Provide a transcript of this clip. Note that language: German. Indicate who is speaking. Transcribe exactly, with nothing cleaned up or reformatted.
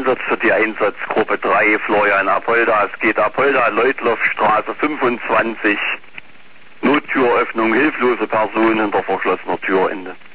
Speaker 1: Einsatz für die Einsatzgruppe drei, Florian Apolda. Es geht Apolda, Leutloffstraße fünfundzwanzig. Nottüröffnung, hilflose Person hinter verschlossener Türende.